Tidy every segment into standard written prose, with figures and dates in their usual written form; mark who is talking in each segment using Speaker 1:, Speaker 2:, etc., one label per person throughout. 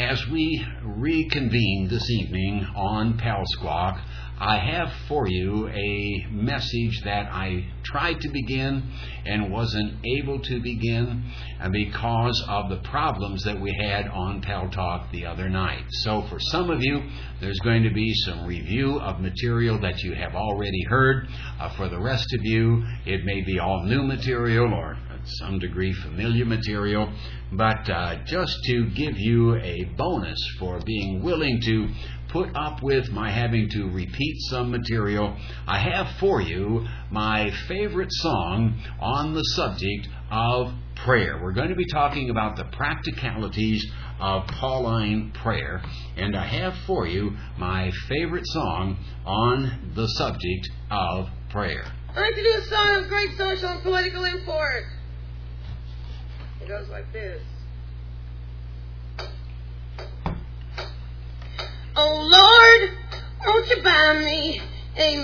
Speaker 1: as we reconvene this evening on Pal Squawk, I have for you a message that I tried to begin and wasn't able to begin because of the problems that we had on Pal Talk the other night. So for some of you, there's going to be some review of material that you have already heard. For the rest of you, it may be all new material or to some degree familiar material. But just to give you a bonus for being willing to put up with my having to repeat some material, I have for you my favorite song on the subject of prayer. We're going to be talking about the practicalities of Pauline prayer, and I have for you my favorite song on the subject of prayer.
Speaker 2: I'd like to do a song of great social and political import. It goes like this. Oh Lord, won't you buy me a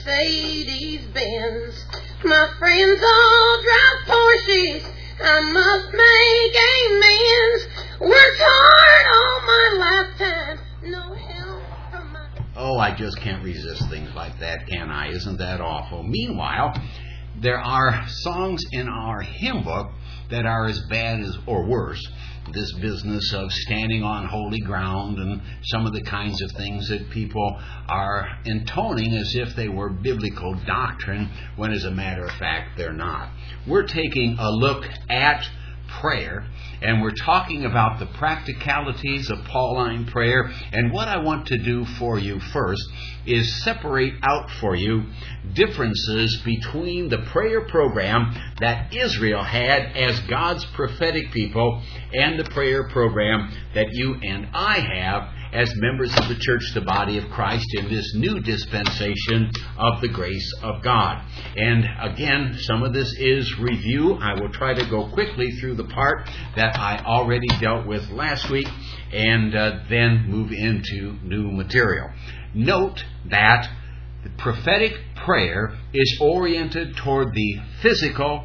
Speaker 2: Mercedes-Benz? My friends all drive Porsches, I must make amends. Worked hard all my lifetime, no help from my...
Speaker 1: Oh, I just can't resist things like that, can I? Isn't that awful? Meanwhile, there are songs in our hymn book that are as bad as or worse. This business of standing on holy ground and some of the kinds of things that people are intoning as if they were biblical doctrine, when as a matter of fact they're not. We're taking a look at prayer, and we're talking about the practicalities of Pauline prayer. And what I want to do for you first is separate out for you differences between the prayer program that Israel had as God's prophetic people and the prayer program that you and I have as members of the church, the body of Christ, in this new dispensation of the grace of God. And again, some of this is review. I will try to go quickly through the part that I already dealt with last week and then move into new material. Note that the prophetic prayer is oriented toward the physical,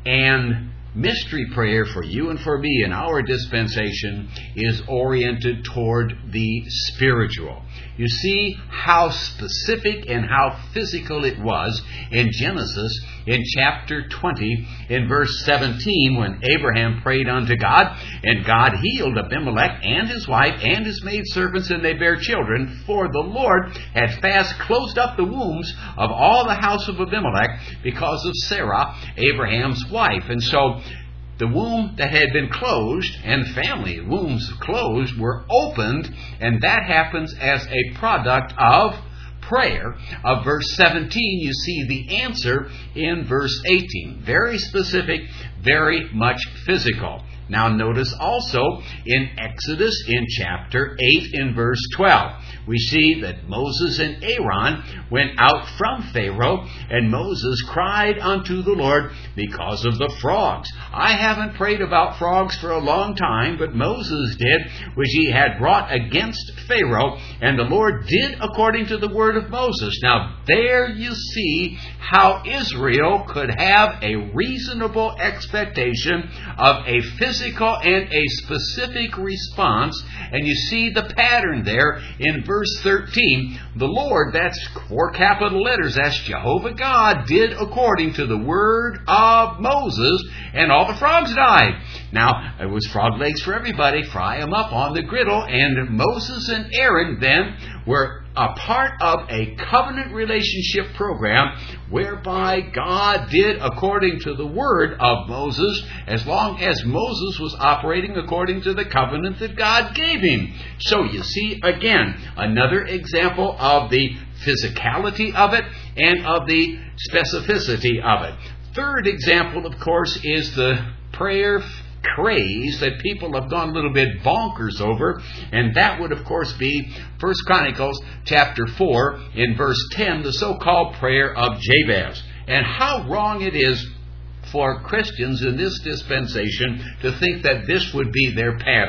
Speaker 1: and mystery prayer for you and for me in our dispensation is oriented toward the spiritual. You see how specific and how physical it was in Genesis in chapter 20 in verse 17 when Abraham prayed unto God, and God healed Abimelech and his wife and his maidservants, and they bare children, for the Lord had fast closed up the wombs of all the house of Abimelech because of Sarah, Abraham's wife. And so the womb that had been closed and family wombs closed were opened, and that happens as a product of prayer. Of verse 17, you see the answer in verse 18. Very specific, very much physical. Now notice also in Exodus in chapter 8 in verse 12, we see that Moses and Aaron went out from Pharaoh, and Moses cried unto the Lord because of the frogs. I haven't prayed about frogs for a long time, but Moses did, which he had brought against Pharaoh, and the Lord did according to the word of Moses. Now there you see how Israel could have a reasonable expectation of a physical and a specific response, and you see the pattern there in verse 13. The Lord, that's 4 capital letters, that's Jehovah God, did according to the word of Moses, and all the frogs died. Now, it was frog legs for everybody, fry them up on the griddle, and Moses and Aaron then were a part of a covenant relationship program whereby God did according to the word of Moses, as long as Moses was operating according to the covenant that God gave him. So you see, again, another example of the physicality of it and of the specificity of it. Third example, of course, is the prayer craze that people have gone a little bit bonkers over, and that would of course be 1 Chronicles chapter 4 in verse 10, the so-called prayer of Jabez. And how wrong it is for Christians in this dispensation to think that this would be their pattern.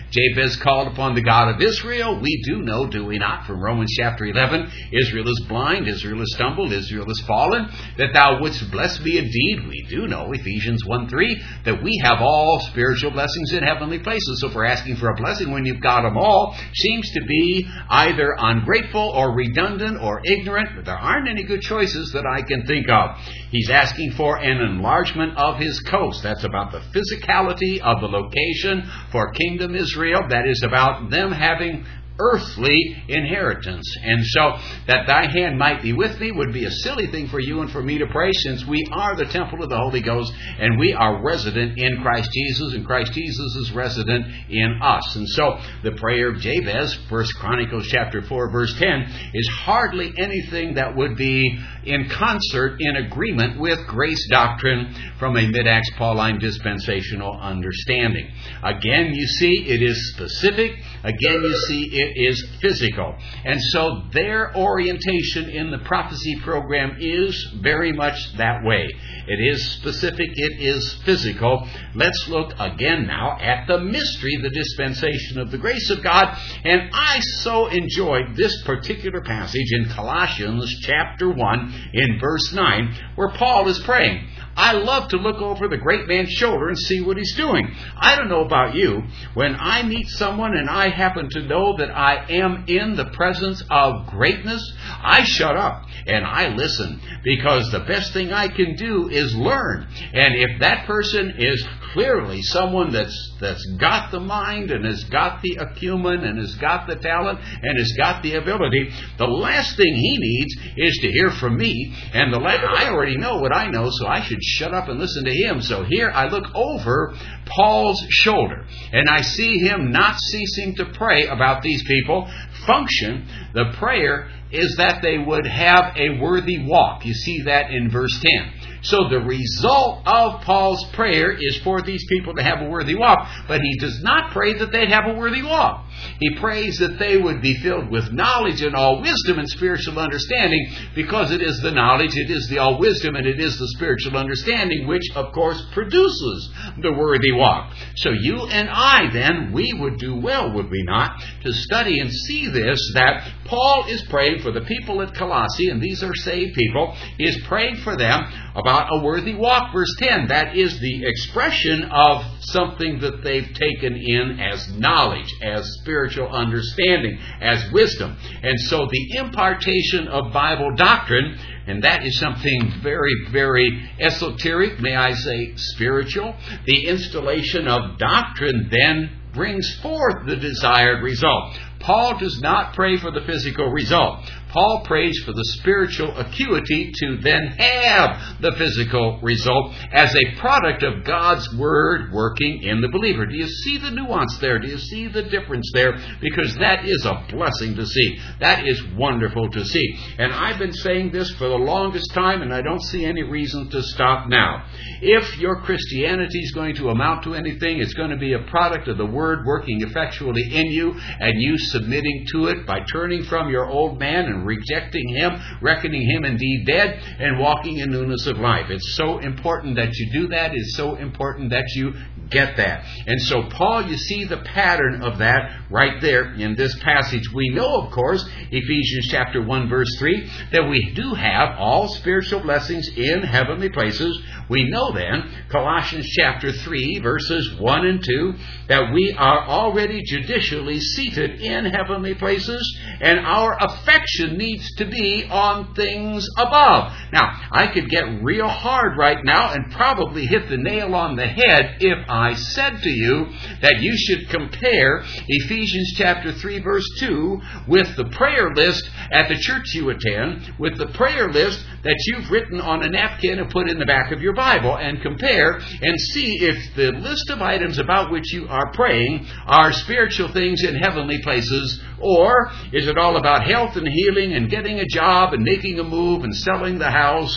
Speaker 1: Jabez called upon the God of Israel. We do know, do we not, from Romans chapter 11, Israel is blind, Israel is stumbled, Israel is fallen, that thou wouldst bless me indeed. We do know, Ephesians 1:3, that we have all spiritual blessings in heavenly places. So if we're asking for a blessing when you've got them all, seems to be either ungrateful or redundant or ignorant, but there aren't any good choices that I can think of. He's asking for an enlargement of his coast. That's about the physicality of the location for Kingdom Israel. That is about them having earthly inheritance. And so that thy hand might be with me would be a silly thing for you and for me to pray, since we are the temple of the Holy Ghost and we are resident in Christ Jesus, and Christ Jesus is resident in us. And so the prayer of Jabez, 1 Chronicles chapter 4 verse 10, is hardly anything that would be in concert, in agreement with grace doctrine from a mid-Acts Pauline dispensational understanding. Again, you see, it is specific. Again, you see, it is physical. And so their orientation in the prophecy program is very much that way. It is specific. It is physical. Let's look again now at the mystery, the dispensation of the grace of God. And I so enjoyed this particular passage in Colossians chapter 1 in verse 9, where Paul is praying. I love to look over the great man's shoulder and see what he's doing. I don't know about you. When I meet someone and I happen to know that I am in the presence of greatness, I shut up and I listen, because the best thing I can do is learn. And if that person is clearly someone that's got the mind and has got the acumen and has got the talent and has got the ability, the last thing he needs is to hear from me. And I already know what I know, so I should shut up and listen to him. So here I look over Paul's shoulder and I see him not ceasing to pray about these people. Function, the prayer is that they would have a worthy walk. You see that in verse 10. So the result of Paul's prayer is for these people to have a worthy walk, but he does not pray that they'd have a worthy walk. He prays that they would be filled with knowledge and all wisdom and spiritual understanding, because it is the knowledge, it is the all wisdom, and it is the spiritual understanding which, of course, produces the worthy walk. So you and I, then, we would do well, would we not, to study and see this, that Paul is praying for the people at Colossae, and these are saved people. He is praying for them about a worthy walk. Verse 10, that is the expression of something that they've taken in as knowledge, as spiritual understanding, as wisdom. And so the impartation of Bible doctrine, and that is something very, very esoteric, may I say spiritual. The installation of doctrine then brings forth the desired result. Paul does not pray for the physical result. Paul prays for the spiritual acuity to then have the physical result as a product of God's Word working in the believer. Do you see the nuance there? Do you see the difference there? Because that is a blessing to see. That is wonderful to see. And I've been saying this for the longest time, and I don't see any reason to stop now. If your Christianity is going to amount to anything, it's going to be a product of the Word working effectually in you, and you submitting to it by turning from your old man and rejecting him, reckoning him indeed dead, and walking in newness of life. It's so important that you do that. It's so important that you get that. And so Paul, you see the pattern of that right there in this passage. We know, of course, Ephesians chapter 1 verse 3, that we do have all spiritual blessings in heavenly places. We know then, Colossians chapter 3 verses 1 and 2, that we are already judicially seated in heavenly places, and our affection needs to be on things above. Now, I could get real hard right now and probably hit the nail on the head if I said to you that you should compare Ephesians chapter 3 verse 2 with the prayer list at the church you attend, with the prayer list that you've written on a napkin and put in the back of your Bible, and compare and see if the list of items about which you are praying are spiritual things in heavenly places, or is it all about health and healing and getting a job and making a move and selling the house and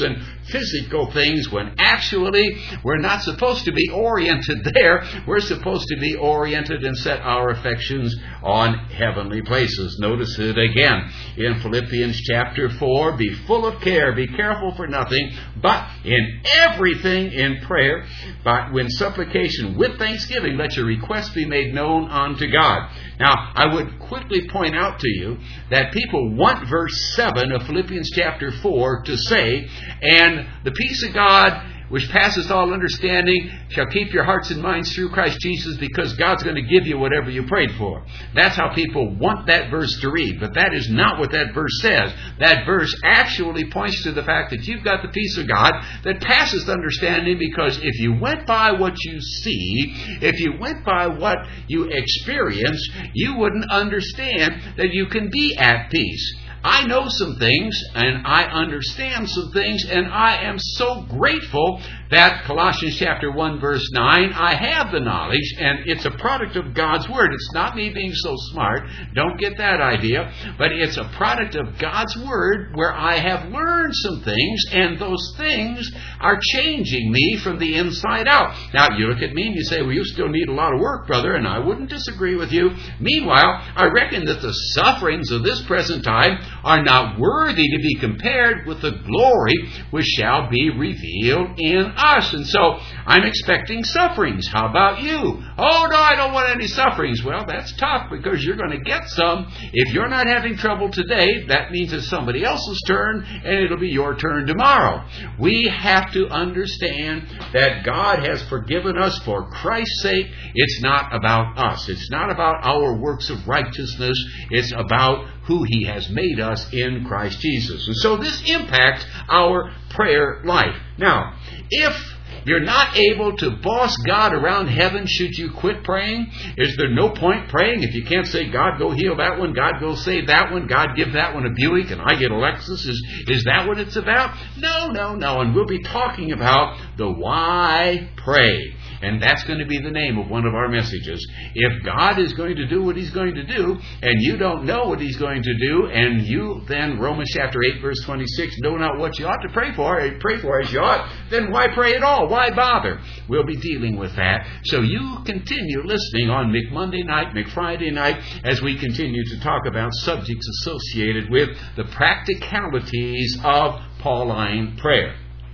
Speaker 1: physical things when actually we're not supposed to be oriented there. We're supposed to be oriented and set our affections on heavenly places. Notice it again in Philippians chapter 4. Be full of care, be careful for nothing, but in everything in prayer, but when supplication with thanksgiving, let your requests be made known unto God. Now, I would quickly point out to you that people want verse 7 of Philippians chapter 4 to say, and the peace of God, which passes all understanding, shall keep your hearts and minds through Christ Jesus, because God's going to give you whatever you prayed for. That's how people want that verse to read, but that is not what that verse says. That verse actually points to the fact that you've got the peace of God that passes understanding, because if you went by what you see, if you went by what you experience, you wouldn't understand that you can be at peace. I know some things, and I understand some things, and I am so grateful that Colossians chapter 1 verse 9, I have the knowledge, and it's a product of God's Word. It's not me being so smart. Don't get that idea. But it's a product of God's Word where I have learned some things, and those things are changing me from the inside out. Now, you look at me and you say, well, you still need a lot of work, brother, and I wouldn't disagree with you. Meanwhile, I reckon that the sufferings of this present time are not worthy to be compared with the glory which shall be revealed in us. And so I'm expecting sufferings. How about you? Oh, no, I don't want any sufferings. Well, that's tough, because you're going to get some. If you're not having trouble today, that means it's somebody else's turn, and it'll be your turn tomorrow. We have to understand that God has forgiven us for Christ's sake. It's not about us. It's not about our works of righteousness. It's about who He has made us in Christ Jesus. And so this impacts our prayer life. Now, if you're not able to boss God around heaven, should you quit praying? Is there no point praying if you can't say, God, go heal that one, God, go save that one, God, give that one a Buick, and I get a Lexus? Is that what it's about? No. And we'll be talking about the why pray. And that's going to be the name of one of our messages. If God is going to do what He's going to do, and you don't know what He's going to do, and you then, Romans chapter 8, verse 26, know not what you ought to pray for as you ought, then why pray at all? Why bother? We'll be dealing with that. So you continue listening on McMonday night, McFriday night, as we continue to talk about subjects associated with the practicalities of Pauline prayer.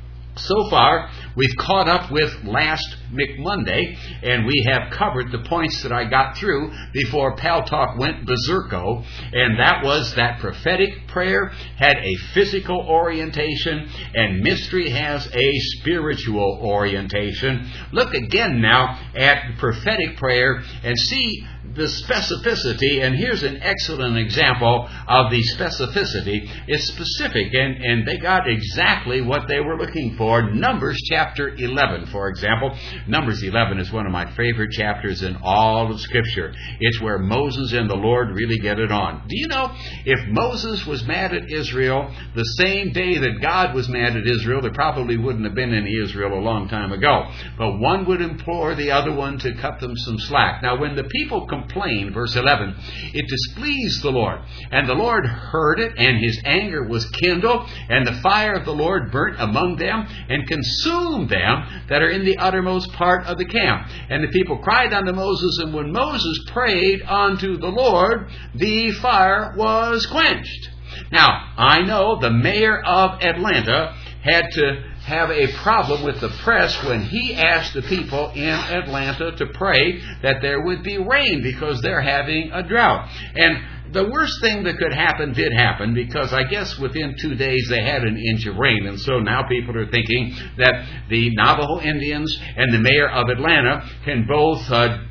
Speaker 1: So far, we've caught up with last McMonday, and we have covered the points that I got through before Pal Talk went berserko, and that was that prophetic prayer had a physical orientation, and mystery has a spiritual orientation. Look again now at prophetic prayer and see the specificity, and here's an excellent example of the specificity. It's specific, and they got exactly what they were looking for. Numbers chapter 11, for example. Numbers 11 is one of my favorite chapters in all of Scripture. It's where Moses and the Lord really get it on. Do you know, if Moses was mad at Israel the same day that God was mad at Israel, there probably wouldn't have been any Israel a long time ago. But one would implore the other one to cut them some slack. Now, when the people complained, verse 11, it displeased the Lord. And the Lord heard it, and His anger was kindled, and the fire of the Lord burnt among them, and consumed them that are in the uttermost part of the camp. And the people cried unto Moses, and when Moses prayed unto the Lord, the fire was quenched. Now, I know the mayor of Atlanta had to have a problem with the press when he asked the people in Atlanta to pray that there would be rain because they're having a drought. And the worst thing that could happen did happen, because I guess within 2 days they had an inch of rain. And so now people are thinking that the Navajo Indians and the mayor of Atlanta can both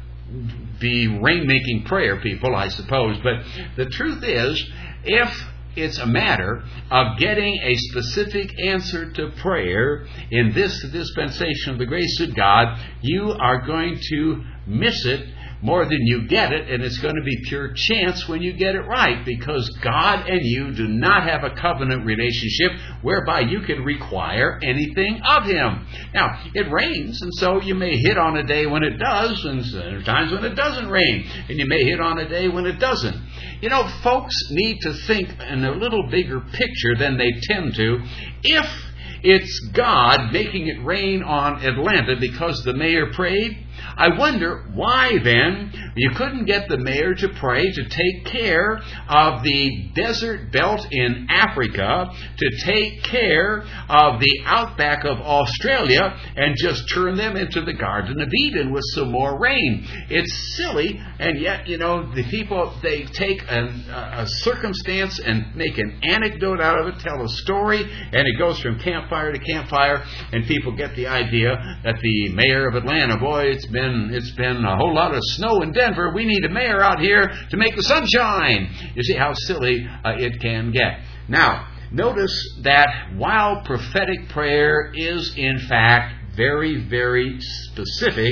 Speaker 1: be rain-making prayer people, I suppose. But the truth is, if it's a matter of getting a specific answer to prayer in this dispensation of the grace of God, you are going to miss it more than you get it, and it's going to be pure chance when you get it right, because God and you do not have a covenant relationship whereby you can require anything of Him. Now, it rains, and so you may hit on a day when it does, and there are times when it doesn't rain, and you may hit on a day when it doesn't. You know, folks need to think in a little bigger picture than they tend to. If it's God making it rain on Atlanta because the mayor prayed. I wonder why then you couldn't get the mayor to pray to take care of the desert belt in Africa, to take care of the outback of Australia, and just turn them into the Garden of Eden with some more rain. It's silly, and yet, the people, they take a circumstance and make an anecdote out of it, tell a story, and it goes from campfire to campfire, and people get the idea that the mayor of Atlanta, boy, it's been a whole lot of snow in Denver. We need a mayor out here to make the sun shine. You see how silly it can get. Now, notice that while prophetic prayer is in fact very, very specific,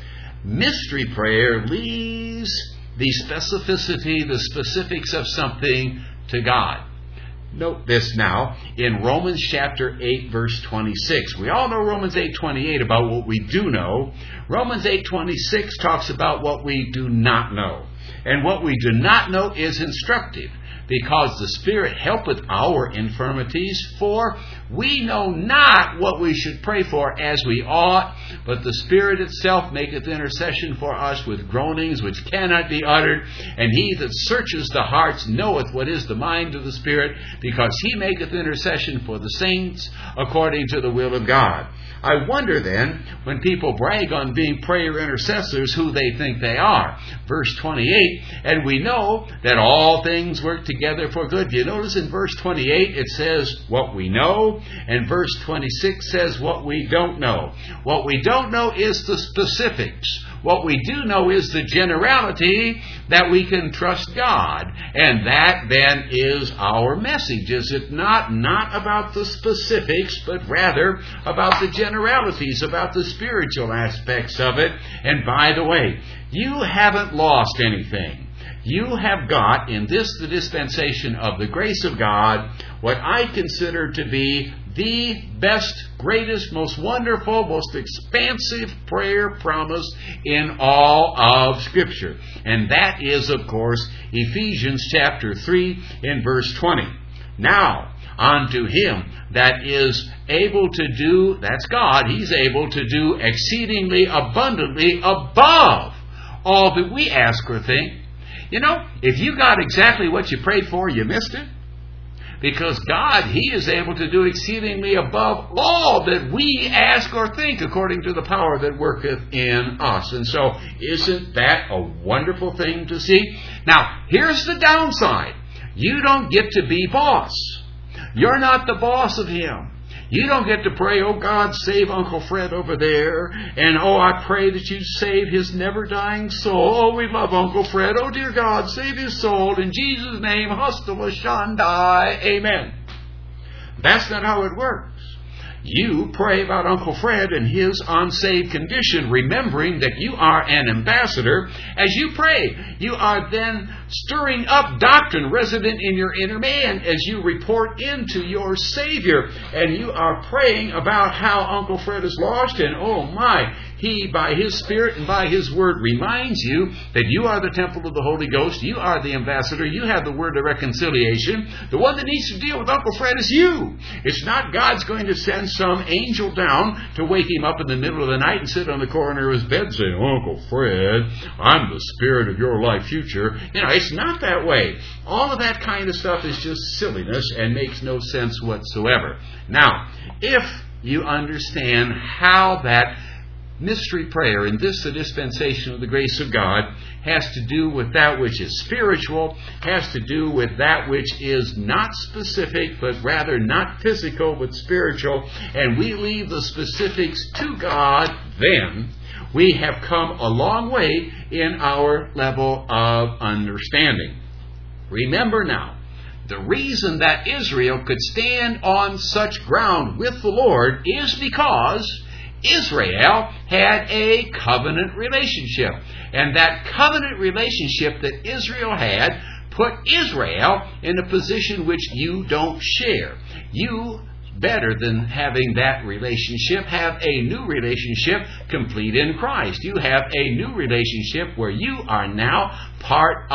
Speaker 1: mystery prayer leaves the specificity, the specifics of something to God. Note this now in Romans chapter 8, verse 26. We all know Romans 8:28 about what we do know. Romans 8:26 talks about what we do not know. And what we do not know is instructive, because the Spirit helpeth our infirmities, for we know not what we should pray for as we ought, but the Spirit itself maketh intercession for us with groanings which cannot be uttered. And he that searches the hearts knoweth what is the mind of the Spirit, because he maketh intercession for the saints according to the will of God. I wonder then, when people brag on being prayer intercessors, who they think they are. Verse 28, and we know that all things work together for good. You notice in verse 28 it says what we know, and verse 26 says what we don't know. What we don't know is the specifics. What we do know is the generality that we can trust God. And that then is our message, is it not? Not about the specifics, but rather about the generalities, about the spiritual aspects of it. And by the way, you haven't lost anything. You have got, in this, the dispensation of the grace of God, what I consider to be the best, greatest, most wonderful, most expansive prayer promise in all of Scripture. And that is, of course, Ephesians chapter 3 in verse 20. Now, unto him that is able to do, that's God, he's able to do exceedingly abundantly above all that we ask or think. If you got exactly what you prayed for, you missed it. Because God, he is able to do exceedingly above all that we ask or think, according to the power that worketh in us. And so, isn't that a wonderful thing to see? Now, here's the downside. You don't get to be boss. You're not the boss of him. You don't get to pray, oh God, save Uncle Fred over there. And oh, I pray that you save his never-dying soul. Oh, we love Uncle Fred. Oh, dear God, save his soul. In Jesus' name, Hostela Shandai. Amen. That's not how it works. You pray about Uncle Fred and his unsaved condition, remembering that you are an ambassador. As you pray, you are then stirring up doctrine resident in your inner man as you report into your Savior. And you are praying about how Uncle Fred is lost, and oh my, he, by his Spirit and by his Word, reminds you that you are the temple of the Holy Ghost. You are the ambassador. You have the word of reconciliation. The one that needs to deal with Uncle Fred is you. It's not God's going to send some angel down to wake him up in the middle of the night and sit on the corner of his bed saying, Uncle Fred, I'm the Spirit of your life future. It's not that way. All of that kind of stuff is just silliness and makes no sense whatsoever. Now, if you understand how that mystery prayer, in this the dispensation of the grace of God, has to do with that which is spiritual, has to do with that which is not specific, but rather not physical, but spiritual, and we leave the specifics to God, then we have come a long way in our level of understanding. Remember now, the reason that Israel could stand on such ground with the Lord is because Israel had a covenant relationship. And that covenant relationship that Israel had put Israel in a position which you don't share. You, better than having that relationship, have a new relationship complete in Christ. You have a new relationship where you are now part of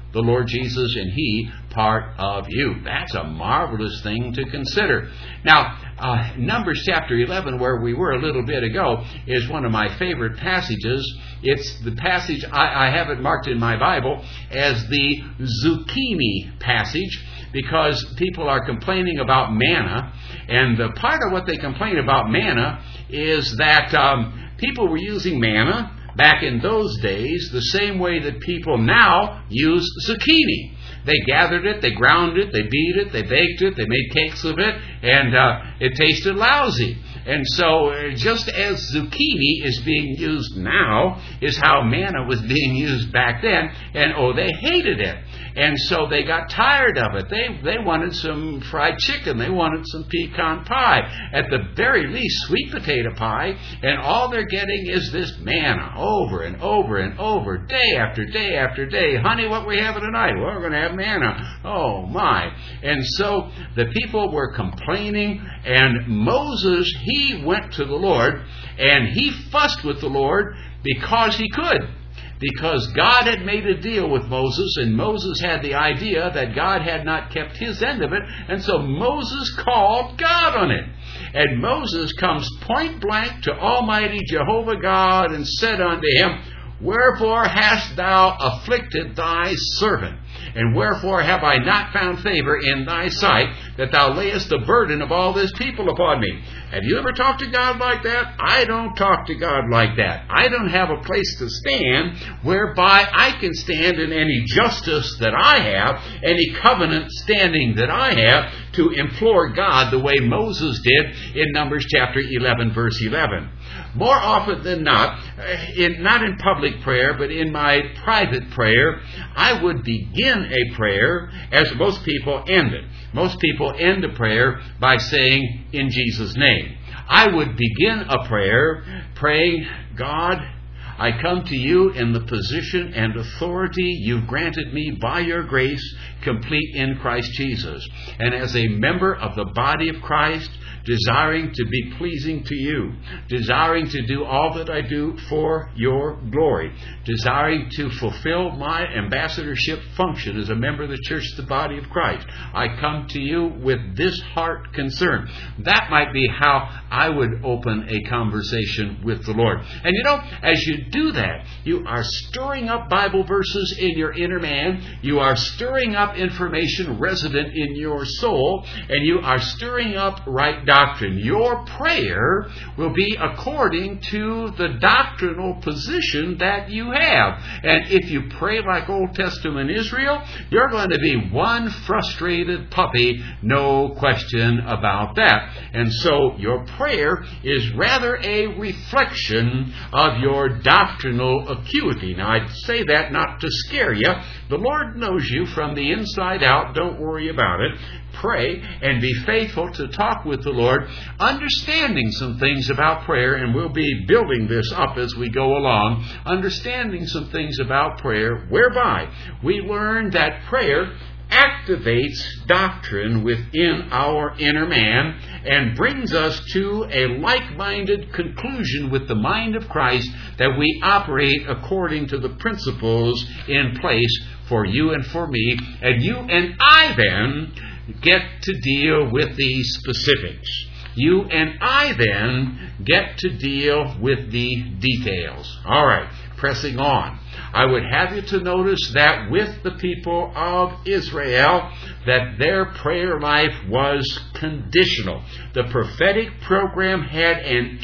Speaker 1: the Lord Jesus and He part of you. That's a marvelous thing to consider. Now, Numbers chapter 11, where we were a little bit ago, is one of my favorite passages. It's the passage, I have it marked in my Bible as the zucchini passage, because people are complaining about manna, and the part of what they complain about manna is that people were using manna back in those days the same way that people now use zucchini. They gathered it, they ground it, they beat it, they baked it, they made cakes of it, and it tasted lousy. And so just as zucchini is being used now is how manna was being used back then, and they hated it. And so they got tired of it. They wanted some fried chicken. They wanted some pecan pie. At the very least, sweet potato pie. And all they're getting is this manna over and over and over, day after day after day. Honey, what we having tonight? Well, we're going to have manna. Oh, my. And so the people were complaining, and Moses, he went to the Lord, and he fussed with the Lord because he could. Because God had made a deal with Moses, and Moses had the idea that God had not kept his end of it, and so Moses called God on it. And Moses comes point blank to Almighty Jehovah God and said unto him, Wherefore hast thou afflicted thy servant? And wherefore have I not found favor in thy sight, that thou layest the burden of all this people upon me? Have you ever talked to God like that? I don't talk to God like that. I don't have a place to stand whereby I can stand in any justice that I have, any covenant standing that I have, to implore God the way Moses did in Numbers chapter 11, verse 11. More often than not, not in public prayer, but in my private prayer, I would begin a prayer as most people end it. Most people end a prayer by saying, in Jesus' name. I would begin a prayer praying, God, I come to you in the position and authority you've granted me by your grace, complete in Christ Jesus. And as a member of the body of Christ, desiring to be pleasing to you, desiring to do all that I do for your glory, desiring to fulfill my ambassadorship function as a member of the church, the body of Christ. I come to you with this heart concern. That might be how I would open a conversation with the Lord. And you know, as you do that, you are stirring up Bible verses in your inner man, you are stirring up information resident in your soul, and you are stirring up right doctrine. Your prayer will be according to the doctrinal position that you have. And if you pray like Old Testament Israel, you're going to be one frustrated puppy, no question about that. And so your prayer is rather a reflection of your doctrinal acuity. Now, I say that not to scare you. The Lord knows you from the inside out. Don't worry about it. Pray and be faithful to talk with the Lord, understanding some things about prayer, and we'll be building this up as we go along, understanding some things about prayer, whereby we learn that prayer activates doctrine within our inner man and brings us to a like-minded conclusion with the mind of Christ, that we operate according to the principles in place for you and for me, and you and I then get to deal with the specifics. You and I then get to deal with the details. All right, pressing on. I would have you to notice that with the people of Israel, that their prayer life was conditional. The prophetic program had an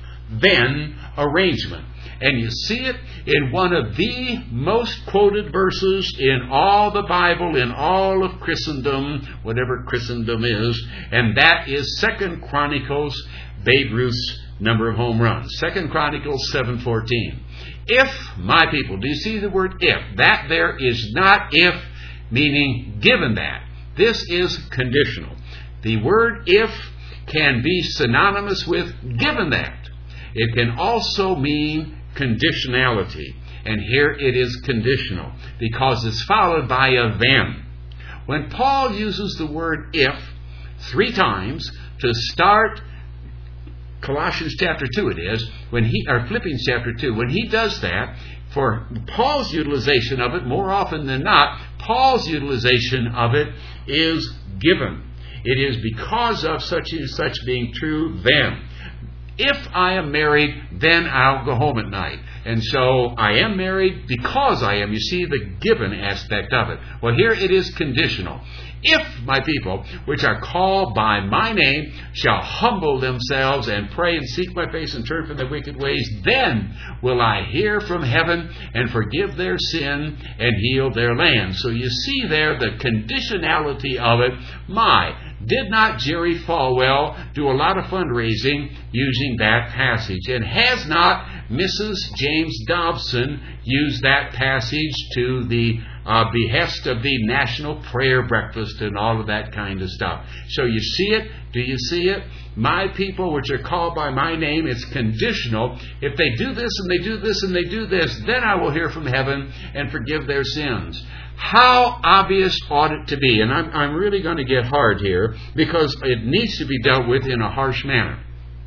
Speaker 1: if-then arrangement. And you see it in one of the most quoted verses in all the Bible, in all of Christendom, whatever Christendom is, and that is 2 Chronicles, Babe Ruth's number of home runs. 2 Chronicles 7:14. If my people, do you see the word if? That there is not if, meaning given that. This is conditional. The word if can be synonymous with given that. It can also mean conditionality. And here it is conditional because it's followed by a then. When Paul uses the word if 3 times to start Colossians chapter 2 it is, or Philippians chapter 2, when he does that, for Paul's utilization of it, more often than not, Paul's utilization of it is given. It is because of such and such being true then. If I am married, then I'll go home at night. And so I am married because I am. You see the given aspect of it. Well, here it is conditional. If my people, which are called by my name, shall humble themselves and pray and seek my face and turn from their wicked ways, then will I hear from heaven and forgive their sin and heal their land. So you see there the conditionality of it. Did not Jerry Falwell do a lot of fundraising using that passage? And has not Mrs. James Dobson used that passage to the behest of the National Prayer Breakfast and all of that kind of stuff? So you see it? Do you see it? My people which are called by my name, it's conditional. If they do this and they do this and they do this, then I will hear from heaven and forgive their sins. How obvious ought it to be? And I'm really going to get hard here because it needs to be dealt with in a harsh manner.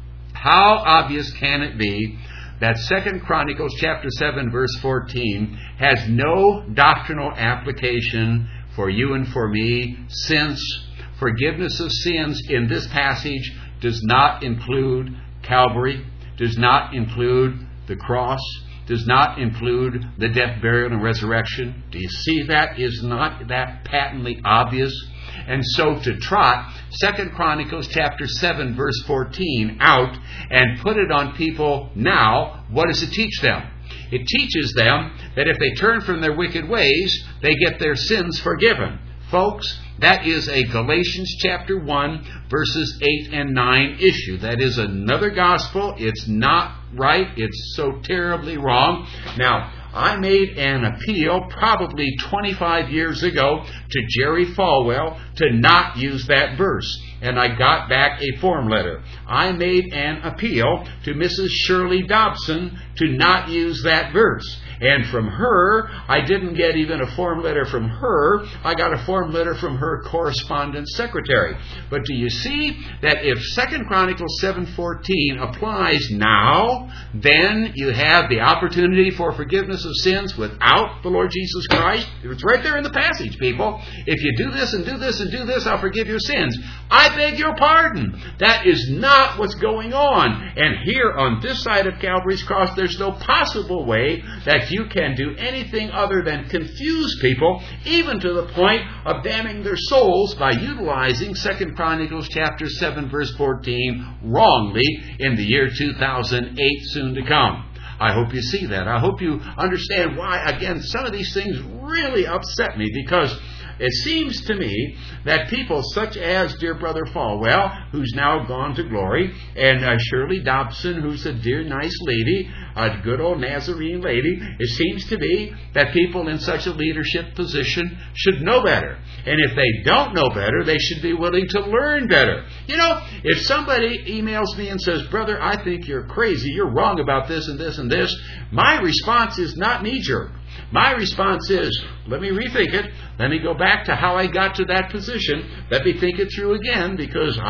Speaker 1: How obvious can it be that 2 Chronicles chapter 7 verse 14 has no doctrinal application for you and for me, since forgiveness of sins in this passage does not include Calvary, does not include the cross, does not include the death, burial, and resurrection. Do you see that? Is not that patently obvious? And so to trot 2 Chronicles chapter 7 verse 14 out and put it on people now, what does it teach them? It teaches them that if they turn from their wicked ways, they get their sins forgiven. Folks, that is a Galatians chapter 1 verses 8 and 9 issue. That is another gospel. It's not right. It's so terribly wrong. Now, I made an appeal probably 25 years ago to Jerry Falwell to not use that verse. And I got back a form letter. I made an appeal to Mrs. Shirley Dobson to not use that verse. And from her, I didn't get even a form letter from her. I got a form letter from her correspondence secretary. But do you see that if 2 Chronicles 7:14 applies now, then you have the opportunity for forgiveness of sins without the Lord Jesus Christ? It's right there in the passage, people. If you do this and do this and do this, I'll forgive your sins. I beg your pardon. That is not what's going on. And here on this side of Calvary's cross, there's no possible way that you can do anything other than confuse people, even to the point of damning their souls by utilizing 2 Chronicles chapter 7 verse 14 wrongly in the year 2008 soon to come. I hope you see that. I hope you understand why, again, some of these things really upset me, because it seems to me that people such as dear Brother Falwell, who's now gone to glory, and Shirley Dobson, who's a dear, nice lady, a good old Nazarene lady, it seems to me that people in such a leadership position should know better. And if they don't know better, they should be willing to learn better. You know, if somebody emails me and says, "Brother, I think you're crazy, you're wrong about this and this and this," my response is not knee-jerk. My response is, let me rethink it. Let me go back to how I got to that position. Let me think it through again, because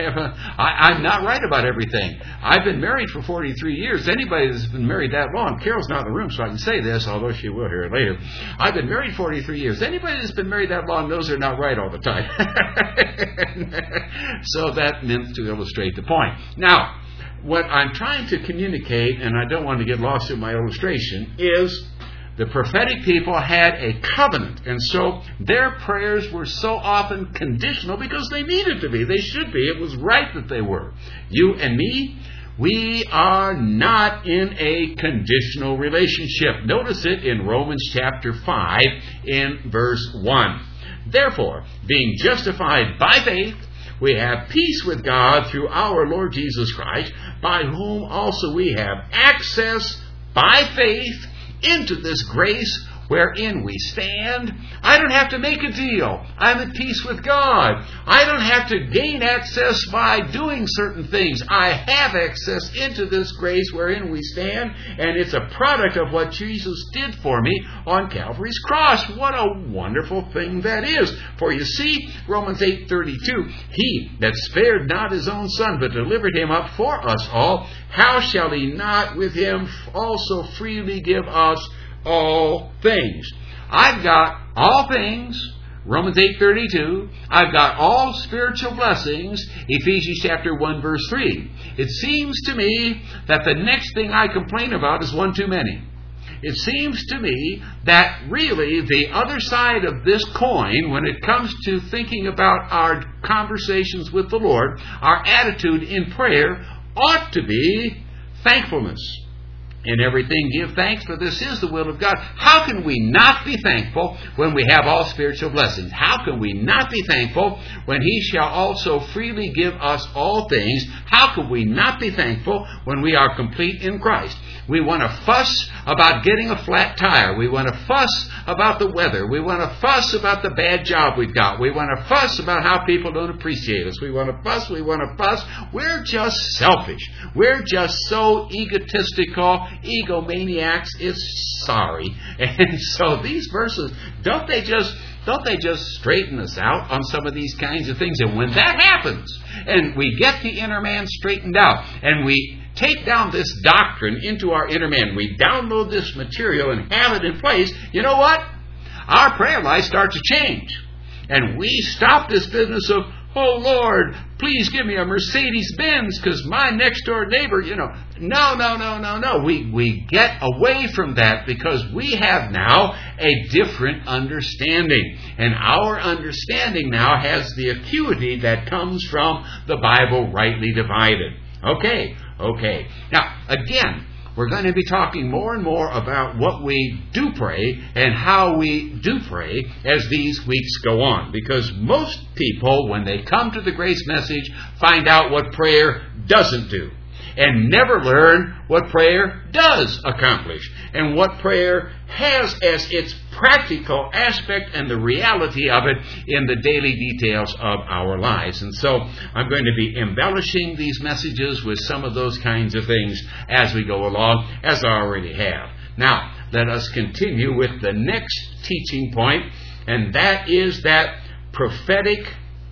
Speaker 1: I'm not right about everything. I've been married for 43 years. Anybody that's been married that long, Carol's not in the room, so I can say this, although she will hear it later. I've been married 43 years. Anybody that's been married that long knows they're not right all the time. So that meant to illustrate the point. Now, what I'm trying to communicate, and I don't want to get lost in my illustration, is the prophetic people had a covenant, and so their prayers were so often conditional because they needed to be. They should be. It was right that they were. You and me, we are not in a conditional relationship. Notice it in Romans chapter 5 in verse 1. Therefore, being justified by faith, we have peace with God through our Lord Jesus Christ, by whom also we have access by faith into this grace wherein we stand. I don't have to make a deal. I'm at peace with God. I don't have to gain access by doing certain things. I have access into this grace wherein we stand, and it's a product of what Jesus did for me on Calvary's cross. What a wonderful thing that is. For you see, Romans 8:32, he that spared not his own son, but delivered him up for us all, how shall he not with him also freely give us all things. I've got all things, Romans 8:32. I've got all spiritual blessings, Ephesians chapter 1, verse 3. It seems to me that the next thing I complain about is one too many. It seems to me that really the other side of this coin, when it comes to thinking about our conversations with the Lord, our attitude in prayer ought to be thankfulness. In everything give thanks, for this is the will of God. How can we not be thankful when we have all spiritual blessings? How can we not be thankful when He shall also freely give us all things? How can we not be thankful when we are complete in Christ? We want to fuss about getting a flat tire. We want to fuss about the weather. We want to fuss about the bad job we've got. We want to fuss about how people don't appreciate us. We want to fuss. We're just selfish. We're just so egotistical, egomaniacs. It's sorry. And so these verses, don't they just straighten us out on some of these kinds of things? And when that happens, and we get the inner man straightened out, and we take down this doctrine into our inner man, we download this material and have it in place, you know what? Our prayer life starts to change. And we stop this business of, oh Lord, please give me a Mercedes-Benz because my next door neighbor, No. We get away from that because we have now a different understanding. And our understanding now has the acuity that comes from the Bible rightly divided. Okay. Now, again, we're going to be talking more and more about what we do pray and how we do pray as these weeks go on. Because most people, when they come to the grace message, find out what prayer doesn't do, and never learn what prayer does accomplish, and what prayer has as its practical aspect and the reality of it in the daily details of our lives. And so I'm going to be embellishing these messages with some of those kinds of things as we go along, as I already have. Now, let us continue with the next teaching point, and that is that prophetic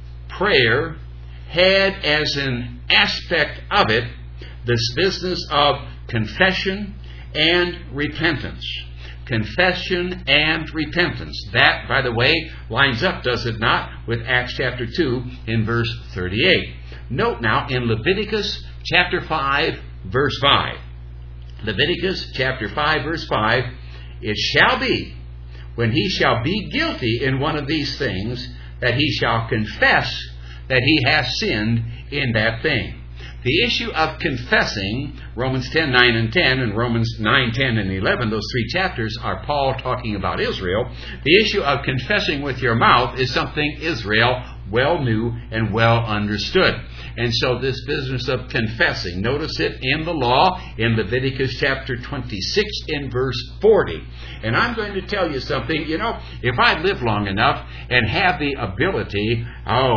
Speaker 1: prayer had as an aspect of it this business of confession and repentance. Confession and repentance. That, by the way, lines up, does it not, with Acts chapter 2 in verse 38. Note now in Leviticus chapter 5, verse 5. Leviticus chapter 5, verse 5. It shall be, when he shall be guilty in one of these things, that he shall confess that he has sinned in that thing. The issue of confessing, Romans 10, 9, and 10, and Romans 9, 10, and 11, those three chapters are Paul talking about Israel. The issue of confessing with your mouth is something Israel well knew and well understood. And so this business of confessing, notice it in the law in Leviticus chapter 26 in verse 40. And I'm going to tell you something, if I live long enough and have the ability,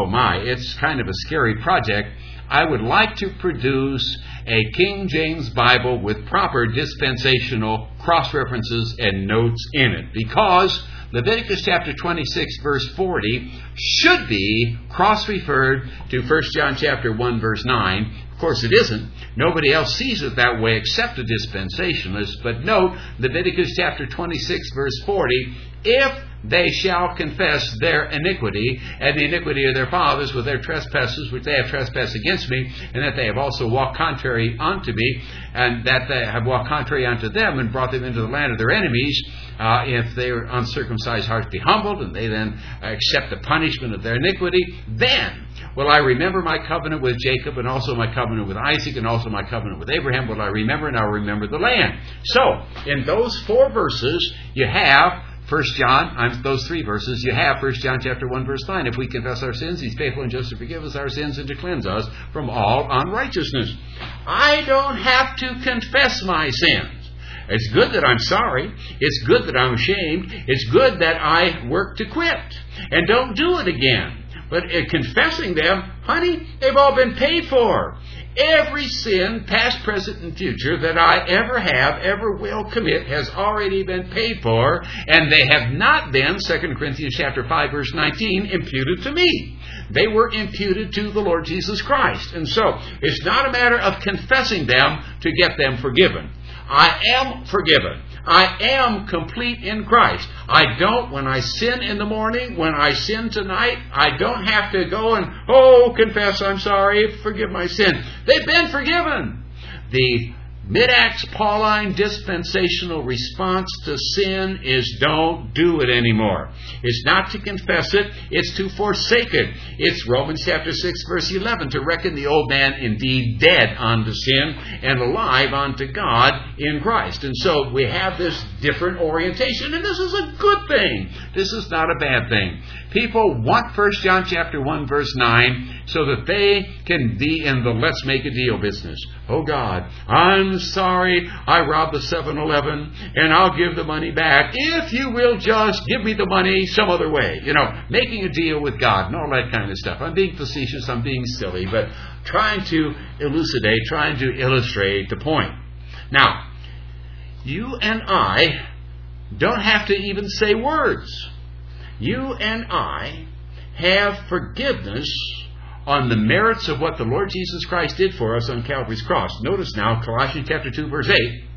Speaker 1: it's kind of a scary project, I would like to produce a King James Bible with proper dispensational cross-references and notes in it, because Leviticus chapter 26 verse 40 should be cross-referred to 1 John chapter 1 verse 9. Of course it isn't. Nobody else sees it that way except a dispensationalist. But note, Leviticus chapter 26 verse 40, if they shall confess their iniquity and the iniquity of their fathers with their trespasses, which they have trespassed against me, and that they have also walked contrary unto me, and that they have walked contrary unto them, and brought them into the land of their enemies, if their uncircumcised hearts be humbled, and they then accept the punishment of their iniquity, then will I remember my covenant with Jacob, and also my covenant with Isaac, and also my covenant with Abraham will I remember, and I'll remember the land. So, in those four verses, you have those three verses, you have 1 John chapter 1 verse 9. If we confess our sins, He's faithful and just to forgive us our sins and to cleanse us from all unrighteousness. I don't have to confess my sins. It's good that I'm sorry. It's good that I'm ashamed. It's good that I work to quit and don't do it again. But confessing them, honey, they've all been paid for. Every sin, past, present, and future, that I ever will commit has already been paid for, and they have not been, 2 Corinthians chapter 5, verse 19, imputed to me. They were imputed to the Lord Jesus Christ. And so, it's not a matter of confessing them to get them forgiven. I am forgiven. I am complete in Christ. I don't, when I sin in the morning, when I sin tonight, I don't have to go and, confess, I'm sorry, forgive my sin. They've been forgiven. The Mid-Acts Pauline dispensational response to sin is don't do it anymore. It's not to confess it, it's to forsake it. It's Romans chapter 6 verse 11, to reckon the old man indeed dead unto sin and alive unto God in Christ. And so we have this different orientation, and this is a good thing. This is not a bad thing. People want 1 John chapter 1 verse 9 so that they can be in the let's make a deal business. Oh God, I'm sorry I robbed the 7-Eleven and I'll give the money back if you will just give me the money some other way. Making a deal with God and all that kind of stuff. I'm being facetious, I'm being silly, but trying to elucidate, trying to illustrate the point. Now, you and I don't have to even say words. You and I have forgiveness on the merits of what the Lord Jesus Christ did for us on Calvary's cross. Notice now, Colossians chapter 2, verse 8.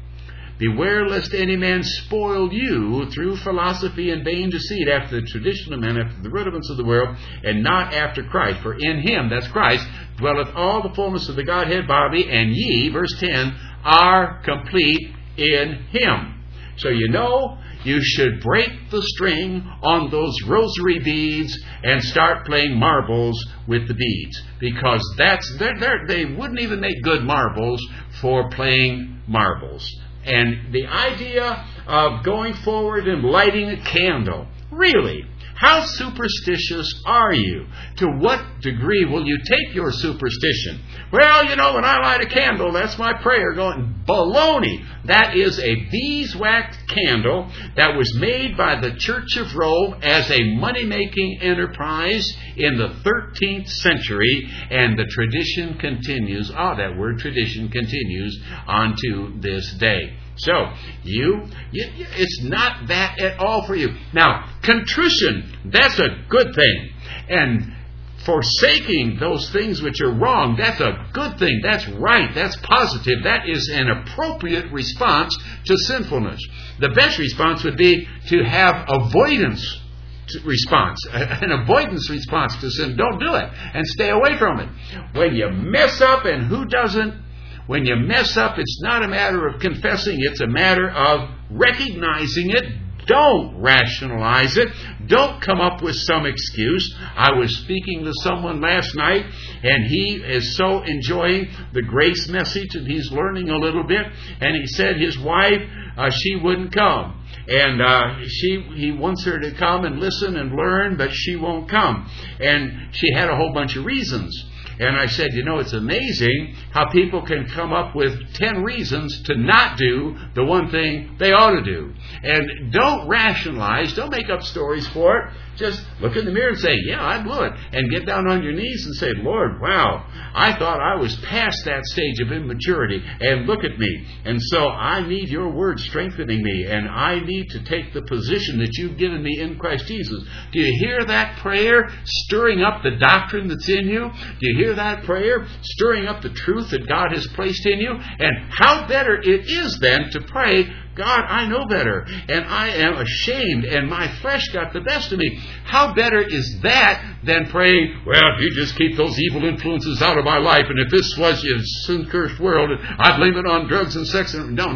Speaker 1: Beware lest any man spoil you through philosophy and vain deceit, after the tradition of men, after the rudiments of the world, and not after Christ. For in him, that's Christ, dwelleth all the fullness of the Godhead bodily, and ye, verse 10, are complete in him. So you should break the string on those rosary beads and start playing marbles with the beads. Because they wouldn't even make good marbles for playing marbles. And the idea of going forward and lighting a candle, really, how superstitious are you? To what degree will you take your superstition? Well, when I light a candle, that's my prayer. Going, baloney. That is a beeswax candle that was made by the Church of Rome as a money-making enterprise in the 13th century, and the tradition continues. That word tradition continues on to this day. So, it's not that at all for you. Now, contrition, that's a good thing. And forsaking those things which are wrong, that's a good thing. That's right. That's positive. That is an appropriate response to sinfulness. The best response would be to have avoidance response, an avoidance response to sin. Don't do it and stay away from it. When you mess up, and who doesn't? When you mess up, it's not a matter of confessing, it's a matter of recognizing it. Don't rationalize it. Don't come up with some excuse. I was speaking to someone last night, and he is so enjoying the grace message, and he's learning a little bit, and he said his wife, she wouldn't come. And he wants her to come and listen and learn, but she won't come. And she had a whole bunch of reasons. And I said, it's amazing how people can come up with 10 reasons to not do the one thing they ought to do. And don't rationalize, don't make up stories for it. Just look in the mirror and say, yeah, I blew it. And get down on your knees and say, Lord, wow, I thought I was past that stage of immaturity. And look at me. And so I need your word strengthening me. And I need to take the position that you've given me in Christ Jesus. Do you hear that prayer stirring up the doctrine that's in you? Do you hear that prayer stirring up the truth that God has placed in you? And how better it is then to pray, God, I know better, and I am ashamed, and my flesh got the best of me. How better is that than praying, well, if you just keep those evil influences out of my life, and if this was a sin-cursed world, I blame it on drugs and sex.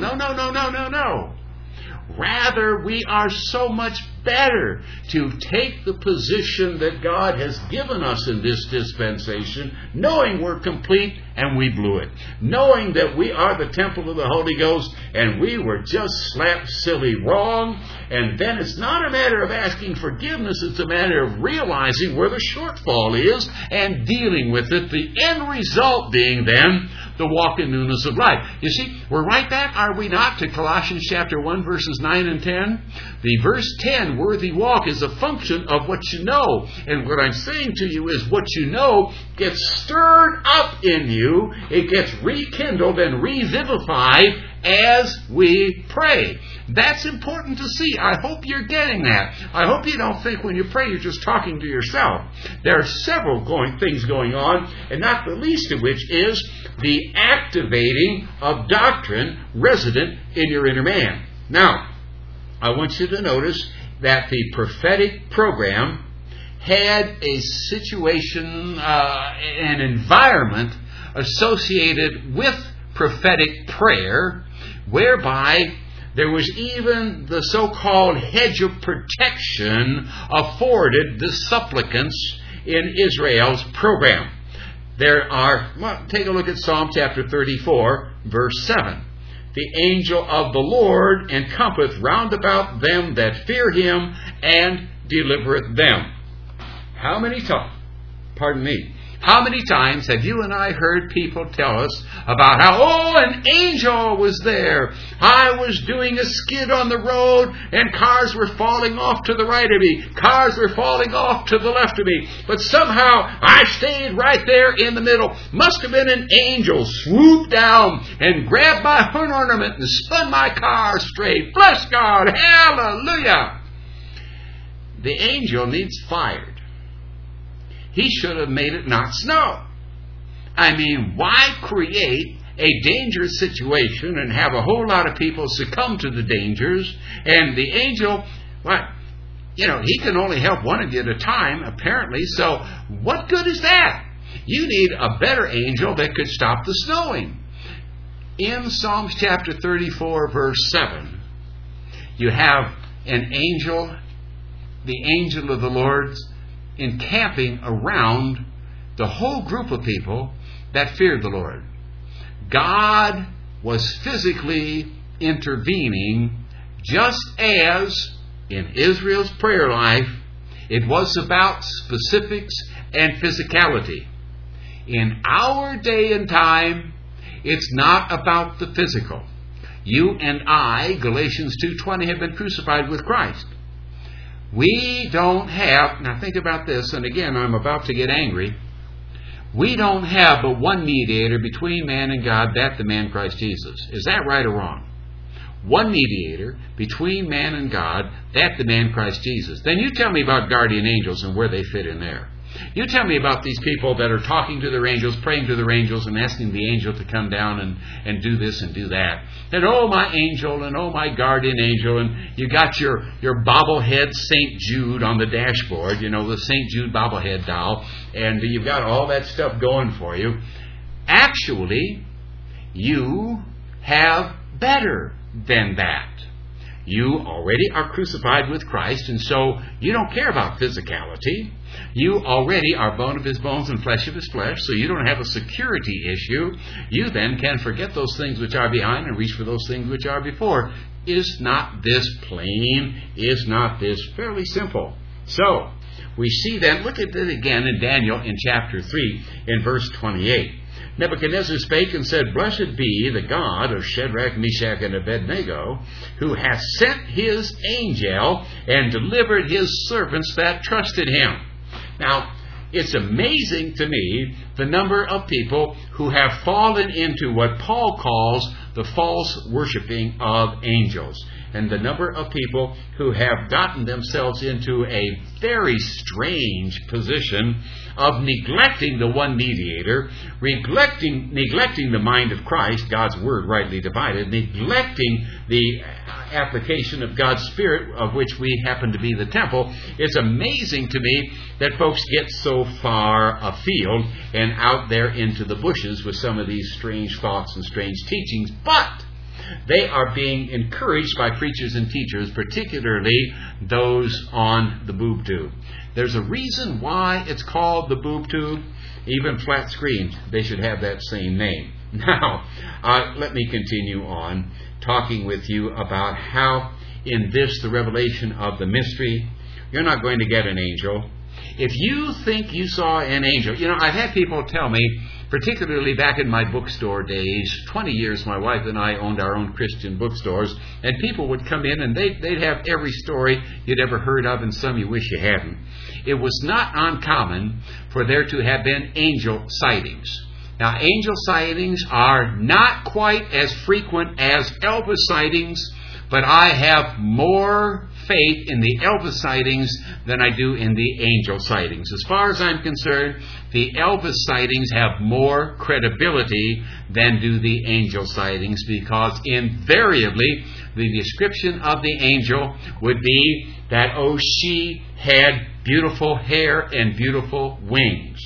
Speaker 1: No. Rather, we are so much better to take the position that God has given us in this dispensation, knowing we're complete and we blew it. Knowing that we are the temple of the Holy Ghost and we were just slap silly wrong. And then it's not a matter of asking forgiveness, it's a matter of realizing where the shortfall is and dealing with it. The end result being then the walk in newness of life. You see, we're right back, are we not, to Colossians chapter 1, verses 9 and 10? The verse 10, worthy walk, is a function of what you know. And what I'm saying to you is what you know gets stirred up in you. It gets rekindled and revivified as we pray. That's important to see. I hope you're getting that. I hope you don't think when you pray you're just talking to yourself. There are several things going on, and not the least of which is the activating of doctrine resident in your inner man. Now, I want you to notice that the prophetic program had a situation, an environment associated with prophetic prayer, whereby there was even the so-called hedge of protection afforded the supplicants in Israel's program. Take a look at Psalm chapter 34, verse 7. The angel of the Lord encompasseth round about them that fear him, and delivereth them. How many times have you and I heard people tell us about how, an angel was there. I was doing a skid on the road and cars were falling off to the right of me. Cars were falling off to the left of me. But somehow I stayed right there in the middle. Must have been an angel swooped down and grabbed my horn ornament and spun my car straight. Bless God. Hallelujah. The angel needs fired. He should have made it not snow. I mean, why create a dangerous situation and have a whole lot of people succumb to the dangers? And the angel, he can only help one of you at a time, apparently. So what good is that? You need a better angel that could stop the snowing. In Psalms chapter 34, verse 7, you have an angel, the angel of the Lord, encamping around the whole group of people that feared the Lord. God was physically intervening, just as in Israel's prayer life it was about specifics and physicality. In our day and time, it's not about the physical. You and I, Galatians 2:20, have been crucified with Christ. We don't have, now think about this, and again, I'm about to get angry. We don't have but one mediator between man and God, that the man Christ Jesus. Is that right or wrong? One mediator between man and God, that the man Christ Jesus. Then you tell me about guardian angels and where they fit in there. You tell me about these people that are talking to their angels, praying to their angels, and asking the angel to come down and do this and do that. And oh, my angel, and oh, my guardian angel, and you got your bobblehead St. Jude on the dashboard, the St. Jude bobblehead doll, and you've got all that stuff going for you. Actually, you have better than that. You already are crucified with Christ, and so you don't care about physicality. You already are bone of his bones and flesh of his flesh, so you don't have a security issue. You then can forget those things which are behind and reach for those things which are before. Is not this plain? Is not this fairly simple? So, we see then, look at it again in Daniel in chapter 3, in verse 28. Nebuchadnezzar spake and said, Blessed be the God of Shadrach, Meshach, and Abednego, who hath sent his angel and delivered his servants that trusted him. Now, it's amazing to me the number of people who have fallen into what Paul calls the false worshiping of angels, and the number of people who have gotten themselves into a very strange position of neglecting the one mediator, neglecting the mind of Christ, God's word rightly divided, neglecting the application of God's Spirit, of which we happen to be the temple. It's amazing to me that folks get so far afield and out there into the bushes with some of these strange thoughts and strange teachings, but they are being encouraged by preachers and teachers, particularly those on the boob tube. There's a reason why it's called the boob tube. Even flat screens, they should have that same name. Now, let me continue on talking with you about how in this, the revelation of the mystery, you're not going to get an angel. If you think you saw an angel, I've had people tell me, particularly back in my bookstore days, 20 years my wife and I owned our own Christian bookstores, and people would come in and they'd have every story you'd ever heard of and some you wish you hadn't. It was not uncommon for there to have been angel sightings. Now, angel sightings are not quite as frequent as Elvis sightings, but I have more faith in the Elvis sightings than I do in the angel sightings. As far as I'm concerned, the Elvis sightings have more credibility than do the angel sightings, because invariably the description of the angel would be that, oh, she had beautiful hair and beautiful wings.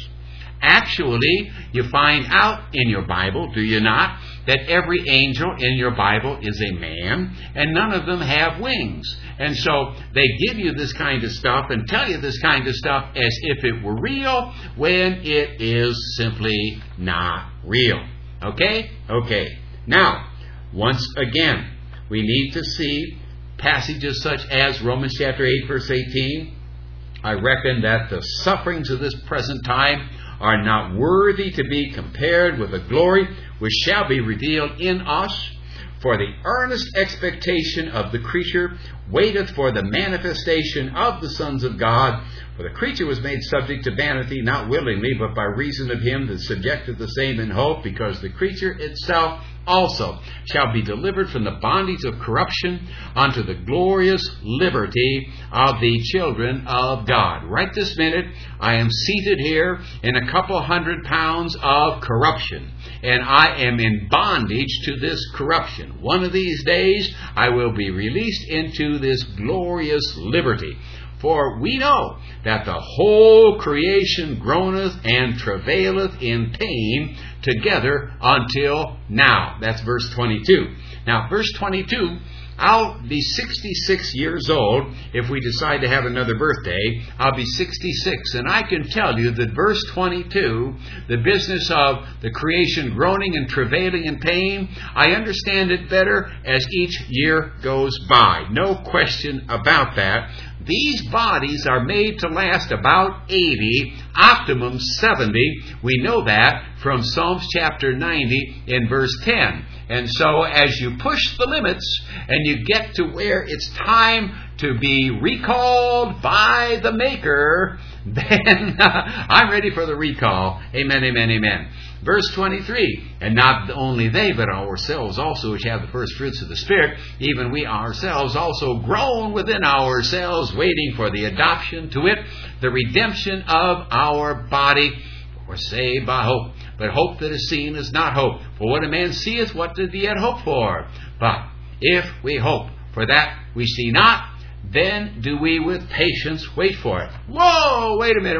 Speaker 1: Actually, you find out in your Bible, do you not, that every angel in your Bible is a man, and none of them have wings. And so they give you this kind of stuff and tell you this kind of stuff as if it were real, when it is simply not real. Okay? Okay. Now, once again, we need to see passages such as Romans chapter 8, verse 18. I reckon that the sufferings of this present time are not worthy to be compared with the glory which shall be revealed in us. For the earnest expectation of the creature waiteth for the manifestation of the sons of God. For the creature was made subject to vanity, not willingly, but by reason of him that subjected the same in hope, because the creature itself also shall be delivered from the bondage of corruption unto the glorious liberty of the children of God. Right this minute, I am seated here in a couple 100 pounds of corruption, and I am in bondage to this corruption. One of these days, I will be released into this glorious liberty. For we know that the whole creation groaneth and travaileth in pain together until now. That's verse 22. Now, verse 22, I'll be 66 years old if we decide to have another birthday. I'll be 66, and I can tell you that verse 22, the business of the creation groaning and travailing in pain, I understand it better as each year goes by. No question about that. These bodies are made to last about 80, optimum 70. We know that from Psalms chapter 90 in verse 10. And so as you push the limits and you get to where it's time to be recalled by the Maker, then I'm ready for the recall. Amen, amen, amen. Verse 23, and not only they, but ourselves also, which have the first fruits of the Spirit, even we ourselves also groan within ourselves, waiting for the adoption to it, the redemption of our body. For saved by hope. But hope that is seen is not hope. For what a man seeth, what did he yet hope for? But if we hope for that we see not, then do we with patience wait for it. Whoa! Wait a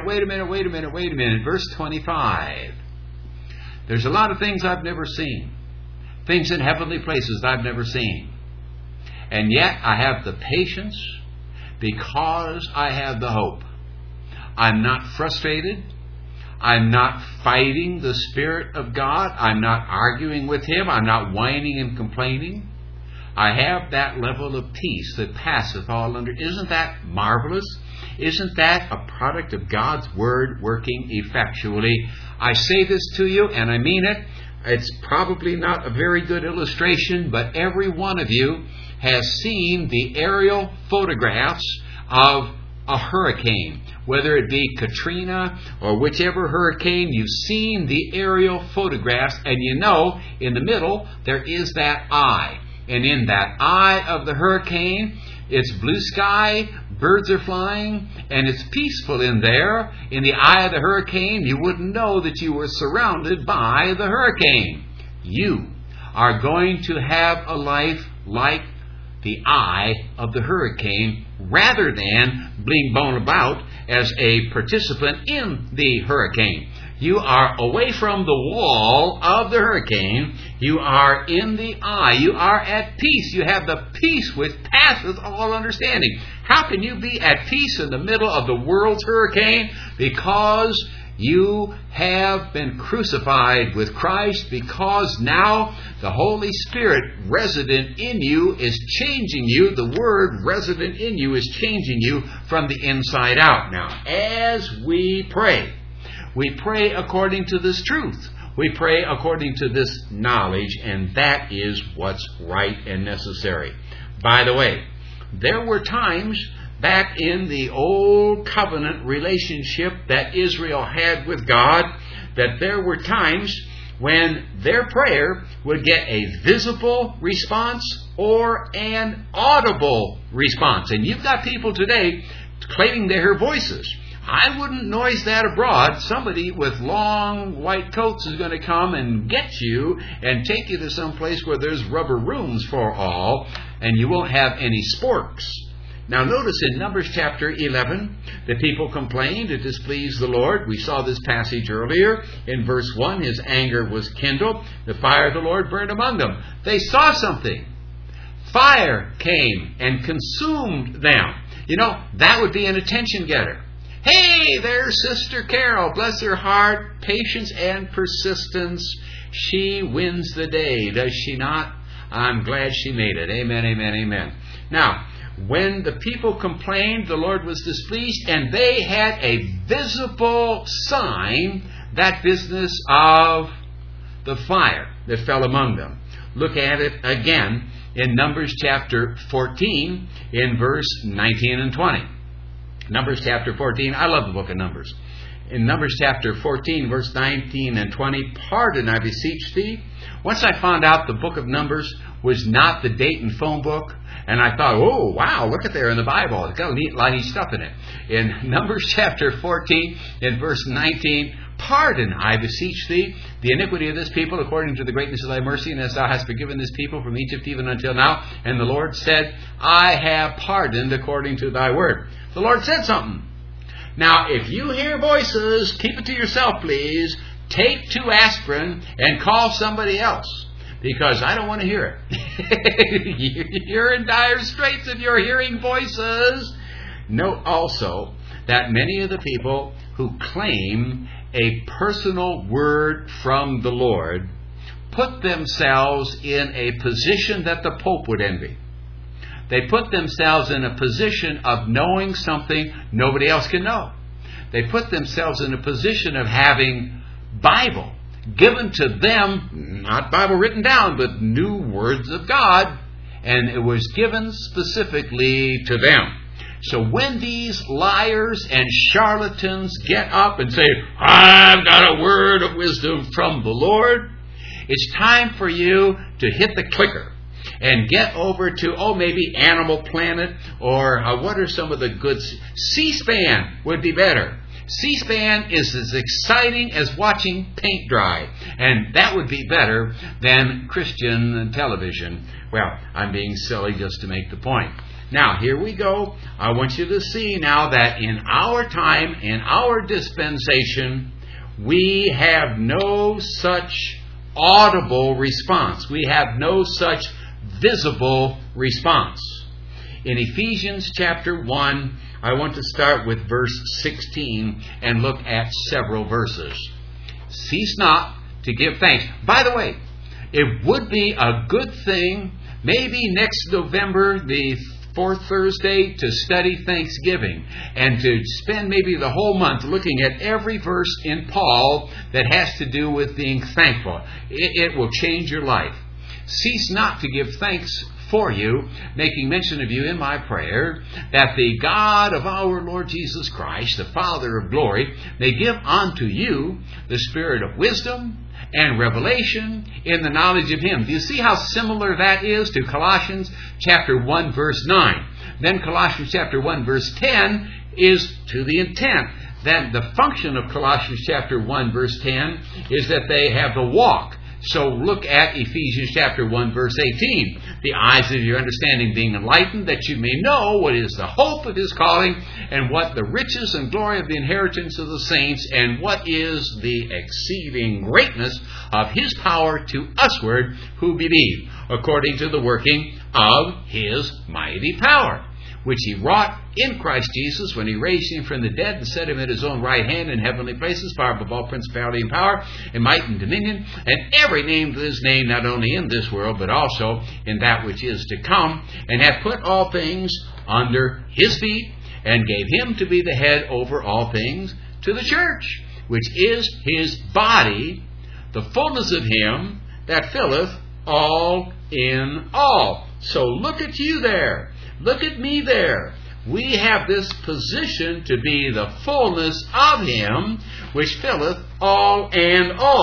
Speaker 1: minute. Verse 25. There's a lot of things I've never seen. Things in heavenly places I've never seen. And yet I have the patience because I have the hope. I'm not frustrated. I'm not fighting the Spirit of God. I'm not arguing with Him. I'm not whining and complaining. I have that level of peace that passeth all under. Isn't that marvelous? Isn't that a product of God's Word working effectually? I say this to you, and I mean it. It's probably not a very good illustration, but every one of you has seen the aerial photographs of a hurricane. Whether it be Katrina or whichever hurricane, you've seen the aerial photographs, and you know in the middle there is that eye. And in that eye of the hurricane, it's blue sky, birds are flying, and it's peaceful in there. In the eye of the hurricane, you wouldn't know that you were surrounded by the hurricane. You are going to have a life like the eye of the hurricane, rather than being blown about as a participant in the hurricane. You are away from the wall of the hurricane. You are in the eye. You are at peace. You have the peace which passeth all understanding. How can you be at peace in the middle of the world's hurricane? Because you have been crucified with Christ, because now the Holy Spirit resident in you is changing you. The Word resident in you is changing you from the inside out. Now, as we pray according to this truth. We pray according to this knowledge, and that is what's right and necessary. By the way, there were times back in the old covenant relationship that Israel had with God, that there were times when their prayer would get a visible response or an audible response. And you've got people today claiming they hear voices. I wouldn't noise that abroad. Somebody with long white coats is going to come and get you and take you to some place where there's rubber rooms for all, and you won't have any sporks. Now notice in Numbers chapter 11, the people complained, it displeased the Lord. We saw this passage earlier. In verse 1, his anger was kindled. The fire of the Lord burned among them. They saw something. Fire came and consumed them. You know, that would be an attention getter. Hey, there's Sister Carol. Bless her heart. Patience and persistence. She wins the day, does she not? I'm glad she made it. Amen, amen, amen. Now, when the people complained, the Lord was displeased, and they had a visible sign, that business of the fire that fell among them. Look at it again in Numbers chapter 14 in verse 19 and 20. Numbers chapter 14. I love the book of Numbers. In Numbers chapter 14, verse 19 and 20, pardon, I beseech thee. Once I found out the book of Numbers was not the Dayton phone book, and I thought, oh, wow, look at there in the Bible. It's got a lot of neat stuff in it. In Numbers chapter 14, in verse 19, pardon, I beseech thee, the iniquity of this people according to the greatness of thy mercy, and as thou hast forgiven this people from Egypt even until now. And the Lord said, I have pardoned according to thy word. The Lord said something. Now, if you hear voices, keep it to yourself, please. Take 2 aspirin and call somebody else, because I don't want to hear it. You're in dire straits if you're hearing voices. Note also that many of the people who claim a personal word from the Lord put themselves in a position that the Pope would envy. They put themselves in a position of knowing something nobody else can know. They put themselves in a position of having Bible given to them, not Bible written down, but new words of God, and it was given specifically to them. So when these liars and charlatans get up and say, I've got a word of wisdom from the Lord, it's time for you to hit the clicker and get over to, maybe Animal Planet, or what are some of the good... C-SPAN would be better. C-SPAN is as exciting as watching paint dry, and that would be better than Christian television. Well, I'm being silly just to make the point. Now, here we go. I want you to see now that in our time, in our dispensation, we have no such audible response. We have no such visible response. In Ephesians chapter 1, I want to start with verse 16 and look at several verses. Cease not to give thanks. By the way, it would be a good thing, maybe next November, the 4th Thursday, to study Thanksgiving and to spend maybe the whole month looking at every verse in Paul that has to do with being thankful. It will change your life. Cease not to give thanks for you, making mention of you in my prayer, that the God of our Lord Jesus Christ, the Father of glory, may give unto you the spirit of wisdom and revelation in the knowledge of Him. Do you see how similar that is to Colossians chapter 1 verse 9? Then Colossians chapter 1 verse 10 is to the intent that the function of Colossians chapter 1 verse 10 is that they have the walk. So look at Ephesians chapter 1 verse 18. The eyes of your understanding being enlightened, that you may know what is the hope of His calling, and what the riches and glory of the inheritance of the saints, and what is the exceeding greatness of His power to usward who believe, according to the working of His mighty power, which He wrought in Christ Jesus when He raised Him from the dead and set Him at His own right hand in heavenly places, far above all principality and power and might and dominion, and every name to His name, not only in this world, but also in that which is to come, and hath put all things under His feet, and gave Him to be the head over all things to the church, which is His body, the fullness of Him that filleth all in all. So look at you there. Look at me there. We have this position to be the fullness of Him, which filleth all and all.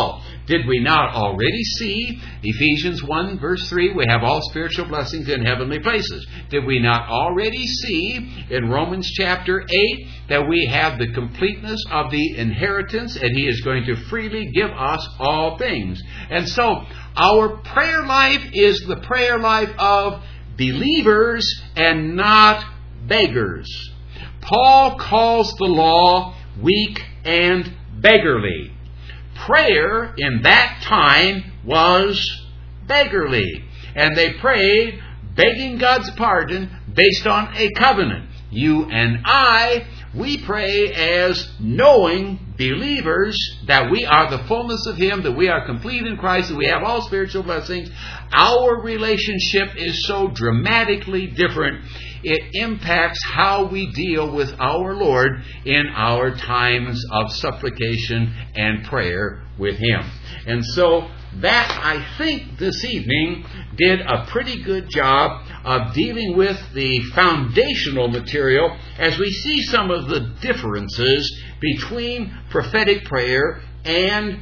Speaker 1: Did we not already see, Ephesians 1 verse 3, we have all spiritual blessings in heavenly places? Did we not already see in Romans chapter 8 that we have the completeness of the inheritance and He is going to freely give us all things? And so our prayer life is the prayer life of believers and not beggars. Paul calls the law weak and beggarly. Prayer in that time was beggarly. And they prayed begging God's pardon based on a covenant. You and I, we pray as knowing believers that we are the fullness of Him, that we are complete in Christ, that we have all spiritual blessings. Our relationship is so dramatically different. It impacts how we deal with our Lord in our times of supplication and prayer with Him. And so that, I think, this evening did a pretty good job of dealing with the foundational material as we see some of the differences between prophetic prayer and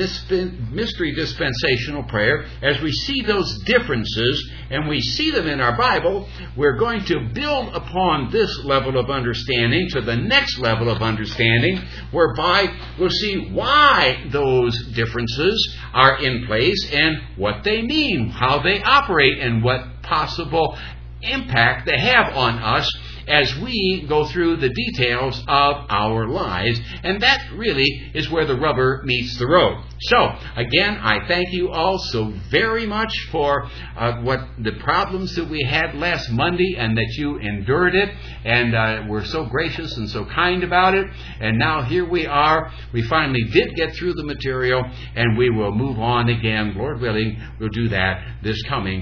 Speaker 1: mystery dispensational prayer. As we see those differences and we see them in our Bible, we're going to build upon this level of understanding to the next level of understanding, whereby we'll see why those differences are in place and what they mean, how they operate, and what possible impact they have on us as we go through the details of our lives. And that really is where the rubber meets the road. So, again, I thank you all so very much for what the problems that we had last Monday, and that you endured it, and were so gracious and so kind about it. And now here we are. We finally did get through the material, and we will move on again. Lord willing, we'll do that this coming